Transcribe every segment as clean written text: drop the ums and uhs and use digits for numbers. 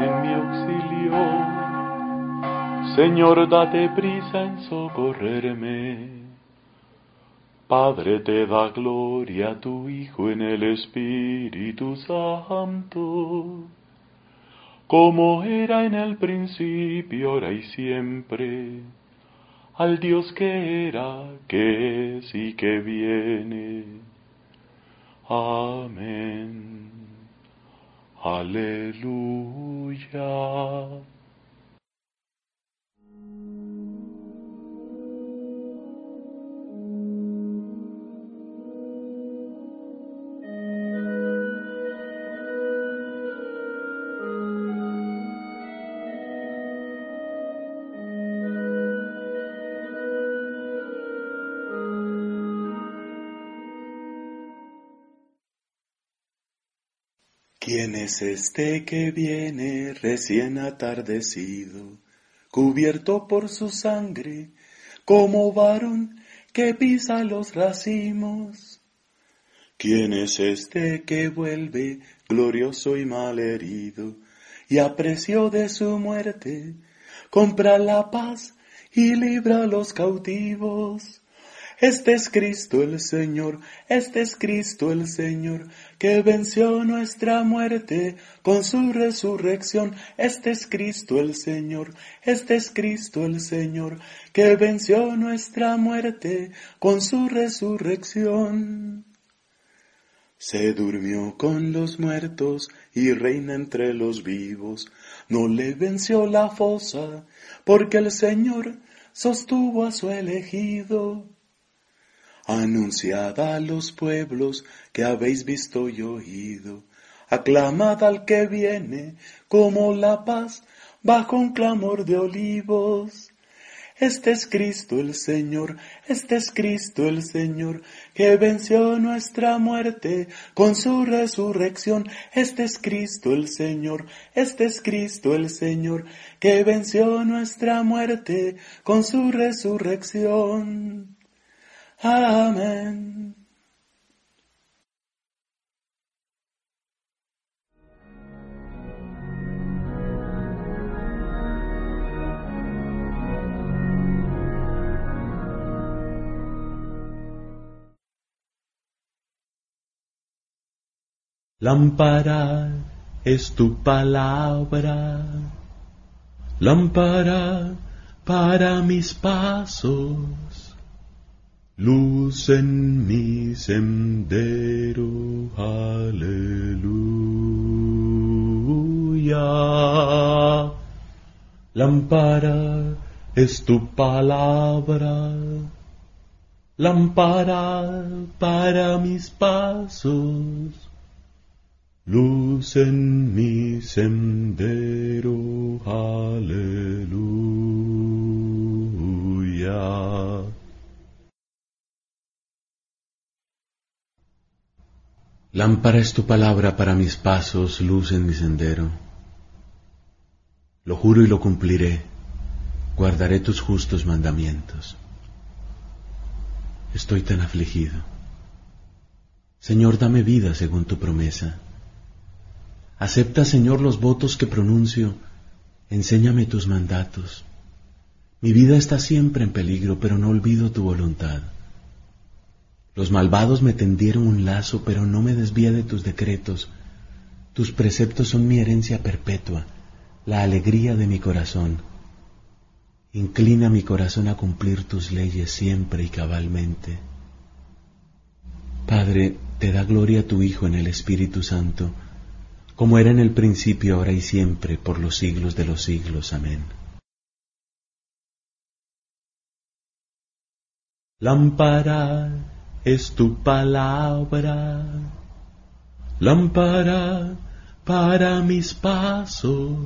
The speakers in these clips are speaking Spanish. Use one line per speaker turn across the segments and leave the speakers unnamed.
en mi auxilio. Señor, date prisa en socorrerme. Padre, te da gloria a tu Hijo en el Espíritu Santo, como era en el principio, ahora y siempre, al Dios que era, que es y que viene. Amén. Aleluya. ¿Quién es este que viene recién atardecido, cubierto por su sangre, como varón que pisa los racimos? ¿Quién es este que vuelve glorioso y malherido, y a precio de su muerte compra la paz y libra a los cautivos? Este es Cristo el Señor, este es Cristo el Señor, que venció nuestra muerte con su resurrección. Este es Cristo el Señor, este es Cristo el Señor, que venció nuestra muerte con su resurrección. Se durmió con los muertos y reina entre los vivos. No le venció la fosa, porque el Señor sostuvo a su elegido. Anunciad a los pueblos que habéis visto y oído. Aclamad al que viene como la paz bajo un clamor de olivos. Este es Cristo el Señor, este es Cristo el Señor, que venció nuestra muerte con su resurrección. Este es Cristo el Señor, este es Cristo el Señor, que venció nuestra muerte con su resurrección. Amén. Lámpara es tu palabra, lámpara para mis pasos, luz en mi sendero. Aleluya. Lámpara es tu palabra, lámpara para mis pasos, luz en mi sendero. Aleluya. Lámpara es tu palabra para mis pasos, luz en mi sendero. Lo juro y lo cumpliré, guardaré tus justos mandamientos. Estoy tan afligido. Señor, dame vida según tu promesa. Acepta, Señor, los votos que pronuncio, enséñame tus mandatos. Mi vida está siempre en peligro, pero no olvido tu voluntad. Los malvados me tendieron un lazo, pero no me desvía de tus decretos. Tus preceptos son mi herencia perpetua, la alegría de mi corazón. Inclina mi corazón a cumplir tus leyes siempre y cabalmente. Padre, te da gloria a tu Hijo en el Espíritu Santo, como era en el principio, ahora y siempre, por los siglos de los siglos. Amén. Lámpara es tu palabra, lámpara para mis pasos,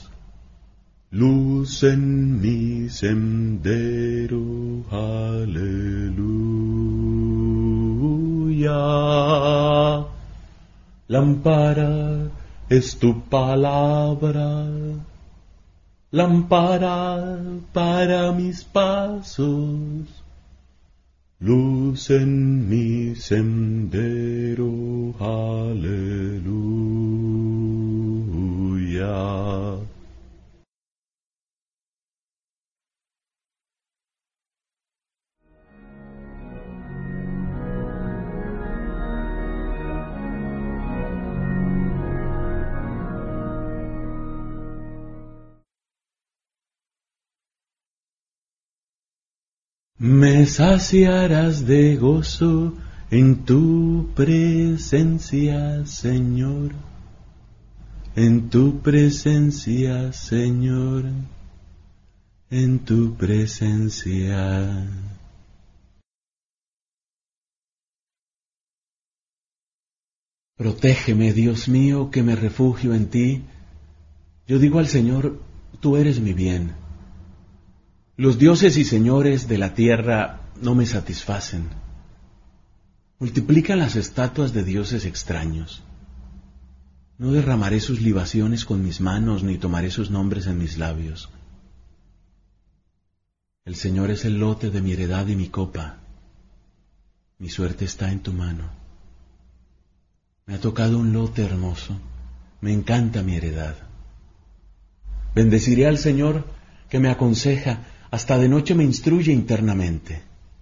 luz en mi sendero. Aleluya. Lámpara es tu palabra, lámpara para mis pasos, luz en mi sendero. Aleluya. Me saciarás de gozo en tu presencia, Señor. En tu presencia, Señor. En tu presencia. Protégeme, Dios mío, que me refugio en ti. Yo digo al Señor, tú eres mi bien. Los dioses y señores de la tierra no me satisfacen. Multiplican las estatuas de dioses extraños. No derramaré sus libaciones con mis manos, ni tomaré sus nombres en mis labios. El Señor es el lote de mi heredad y mi copa. Mi suerte está en tu mano. Me ha tocado un lote hermoso. Me encanta mi heredad. Bendeciré al Señor que me aconseja, hasta de noche me instruye internamente.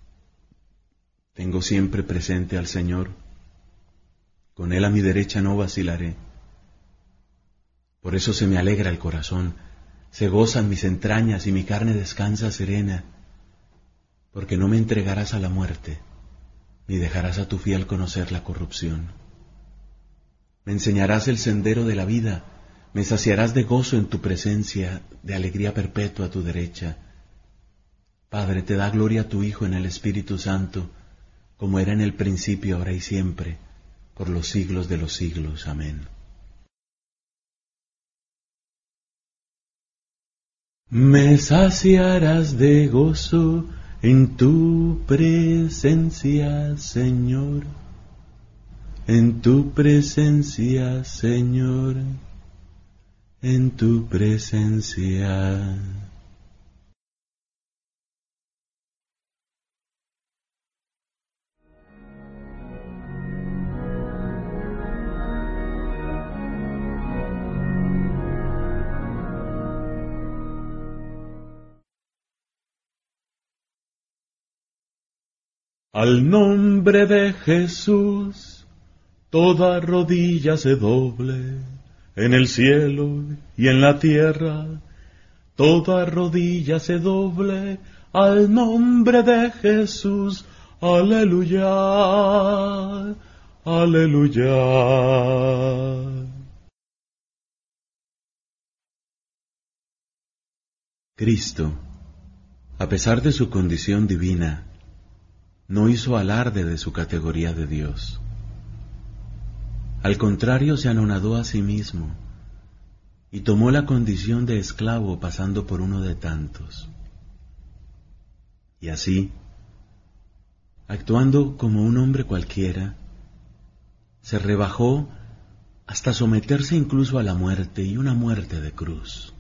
Tengo siempre presente al Señor. Con Él a mi derecha no vacilaré. Por eso se me alegra el corazón, se gozan mis entrañas y mi carne descansa serena, porque no me entregarás a la muerte, ni dejarás a tu fiel conocer la corrupción. Me enseñarás el sendero de la vida, me saciarás de gozo en tu presencia, de alegría perpetua a tu derecha. Padre, te da gloria a tu Hijo en el Espíritu Santo, como era en el principio, ahora y siempre, por los siglos de los siglos. Amén. Me saciarás de gozo en tu presencia, Señor. En tu presencia, Señor. En tu presencia. Al nombre de Jesús, toda rodilla se doble, en el cielo y en la tierra, toda rodilla se doble, al nombre de Jesús, aleluya, aleluya. Cristo, a pesar de su condición divina, no hizo alarde de su categoría de Dios. Al contrario, se anonadó a sí mismo y tomó la condición de esclavo pasando por uno de tantos. Y así, actuando como un hombre cualquiera, se rebajó hasta someterse incluso a la muerte y una muerte de cruz.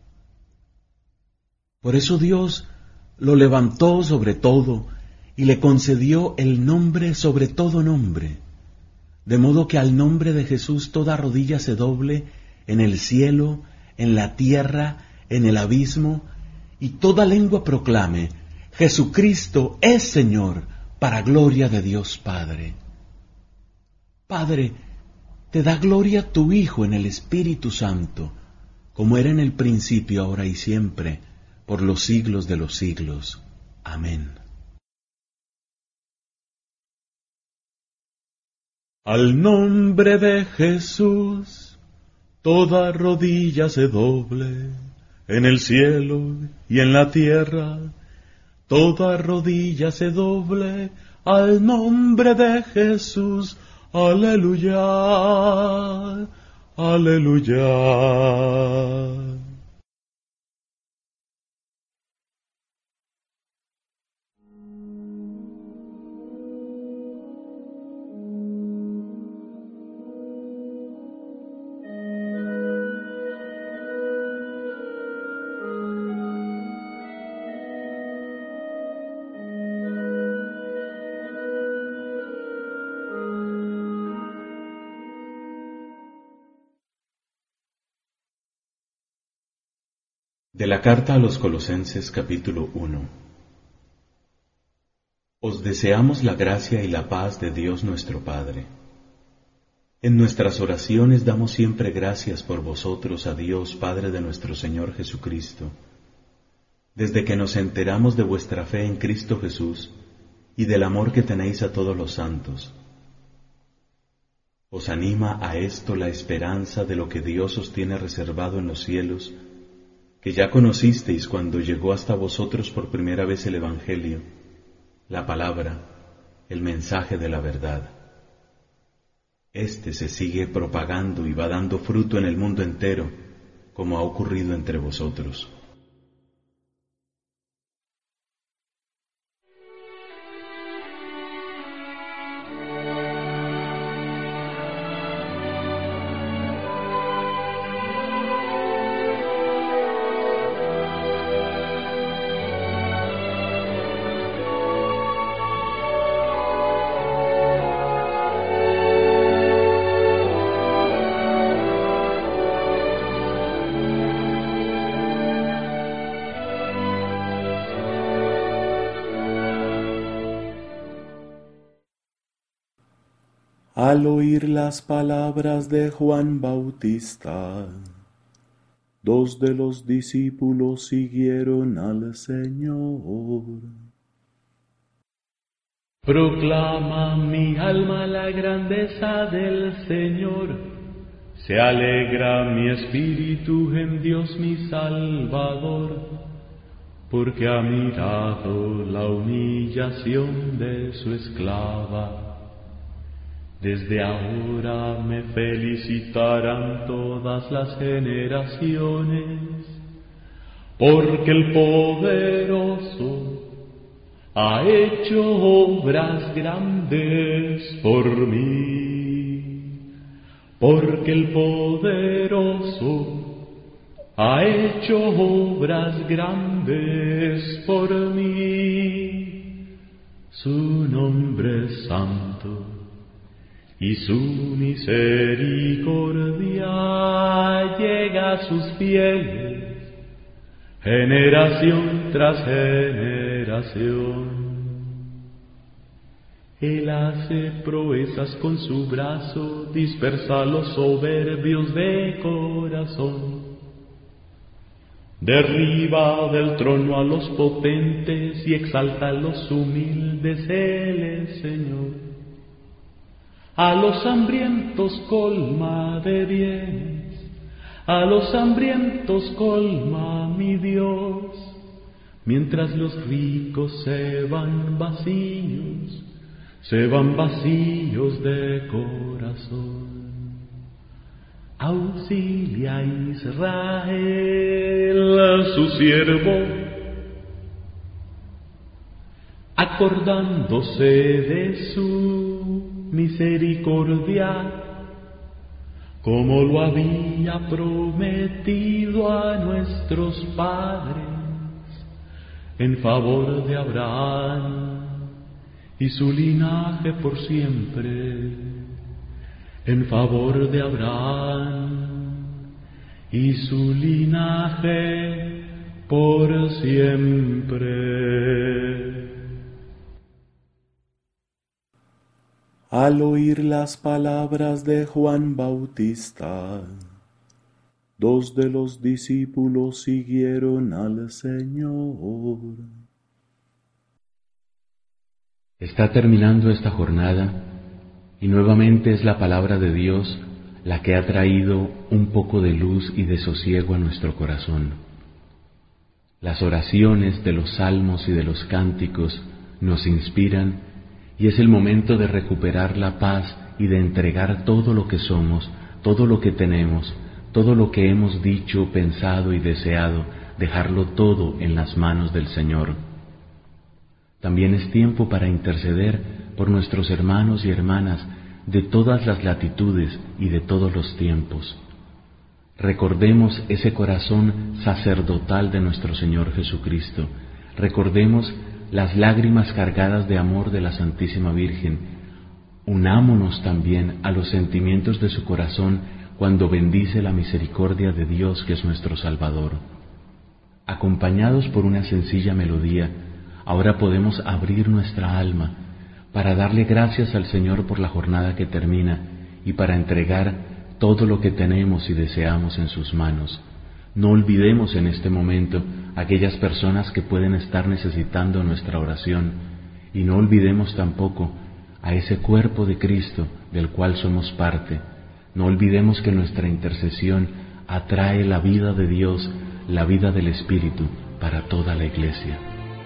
Por eso Dios lo levantó sobre todo y le concedió el nombre sobre todo nombre, de modo que al nombre de Jesús toda rodilla se doble en el cielo, en la tierra, en el abismo, y toda lengua proclame: Jesucristo es Señor, para gloria de Dios Padre. Padre, te da gloria tu Hijo en el Espíritu Santo, como era en el principio, ahora y siempre, por los siglos de los siglos. Amén. Al nombre de Jesús, toda rodilla se doble, en el cielo y en la tierra, toda rodilla se doble, al nombre de Jesús, aleluya, aleluya. De la carta a los Colosenses, capítulo 1. Os deseamos la gracia y la paz de Dios nuestro Padre. En nuestras oraciones damos siempre gracias por vosotros a Dios, Padre de nuestro Señor Jesucristo, desde que nos enteramos de vuestra fe en Cristo Jesús y del amor que tenéis a todos los santos. Os anima a esto la esperanza de lo que Dios os tiene reservado en los cielos, que ya conocisteis cuando llegó hasta vosotros por primera vez el Evangelio, la palabra, el mensaje de la verdad. Este se sigue propagando y va dando fruto en el mundo entero, como ha ocurrido entre vosotros. Al oír las palabras de Juan Bautista, dos de los discípulos siguieron al Señor.
Proclama mi alma la grandeza del Señor, se alegra mi espíritu en Dios mi Salvador, porque ha mirado la humillación de su esclava. Desde ahora me felicitarán todas las generaciones, porque el poderoso ha hecho obras grandes por mí, porque el poderoso ha hecho obras grandes por mí. Su nombre es santo y su misericordia llega a sus fieles, generación tras generación. Él hace proezas con su brazo, dispersa a los soberbios de corazón. Derriba del trono a los potentes y exalta a los humildes, Él es Señor. A los hambrientos colma de bienes, a los hambrientos colma mi Dios, mientras los ricos se van vacíos de corazón. Auxilia a Israel, su siervo, acordándose de su misericordia, como lo había prometido a nuestros padres, en favor de Abraham y su linaje por siempre, en favor de Abraham y su linaje por siempre.
Al oír las palabras de Juan Bautista, dos de los discípulos siguieron al Señor.
Está terminando esta jornada y nuevamente es la palabra de Dios la que ha traído un poco de luz y de sosiego a nuestro corazón. Las oraciones de los salmos y de los cánticos nos inspiran y es el momento de recuperar la paz y de entregar todo lo que somos, todo lo que tenemos, todo lo que hemos dicho, pensado y deseado, dejarlo todo en las manos del Señor. También es tiempo para interceder por nuestros hermanos y hermanas de todas las latitudes y de todos los tiempos. Recordemos ese corazón sacerdotal de nuestro Señor Jesucristo. Recordemos las lágrimas cargadas de amor de la Santísima Virgen. Unámonos también a los sentimientos de su corazón cuando bendice la misericordia de Dios, que es nuestro Salvador. Acompañados por una sencilla melodía, ahora podemos abrir nuestra alma para darle gracias al Señor por la jornada que termina y para entregar todo lo que tenemos y deseamos en sus manos. No olvidemos en este momento aquellas personas que pueden estar necesitando nuestra oración, y no olvidemos tampoco a ese cuerpo de Cristo del cual somos parte. No olvidemos que nuestra intercesión atrae la vida de Dios, la vida del Espíritu para toda la Iglesia.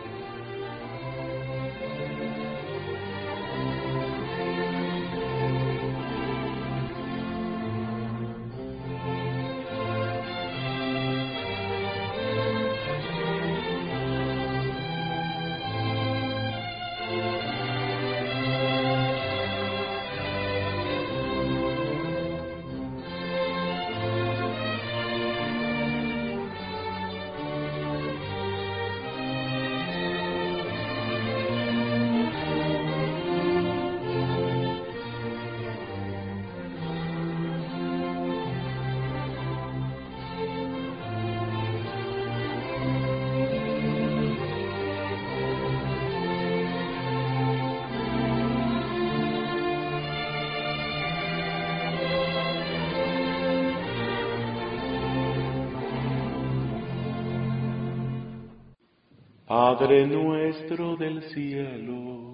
Padre nuestro del cielo,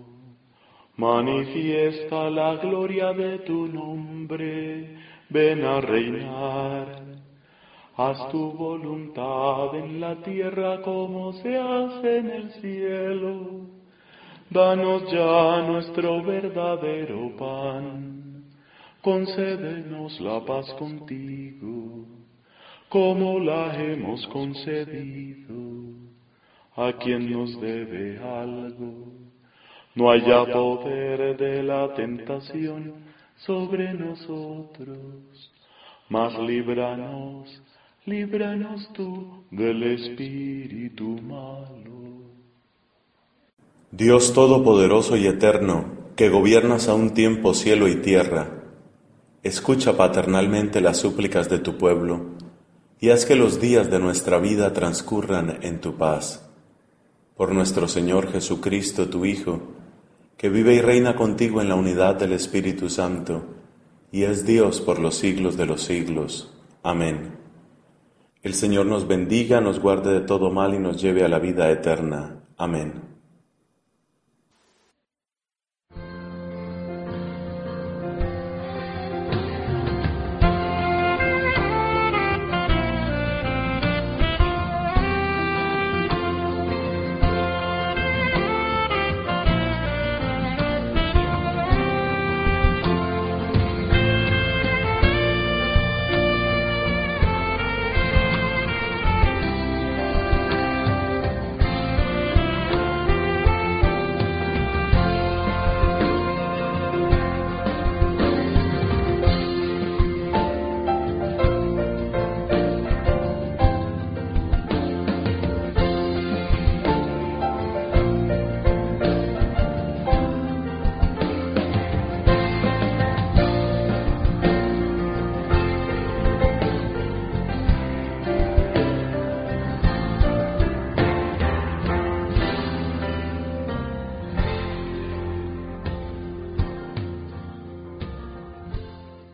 manifiesta la gloria de tu nombre, ven a reinar. Haz tu voluntad en la tierra como se hace en el cielo. Danos ya nuestro verdadero pan, concédenos la paz contigo, como la hemos concedido a quien nos debe algo. No haya poder de la tentación sobre nosotros, mas líbranos tú del espíritu malo.
Dios Todopoderoso y Eterno, que gobiernas a un tiempo cielo y tierra, escucha paternalmente las súplicas de tu pueblo y haz que los días de nuestra vida transcurran en tu paz. Por nuestro Señor Jesucristo, tu Hijo, que vive y reina contigo en la unidad del Espíritu Santo, y es Dios por los siglos de los siglos. Amén. El Señor nos bendiga, nos guarde de todo mal y nos lleve a la vida eterna. Amén.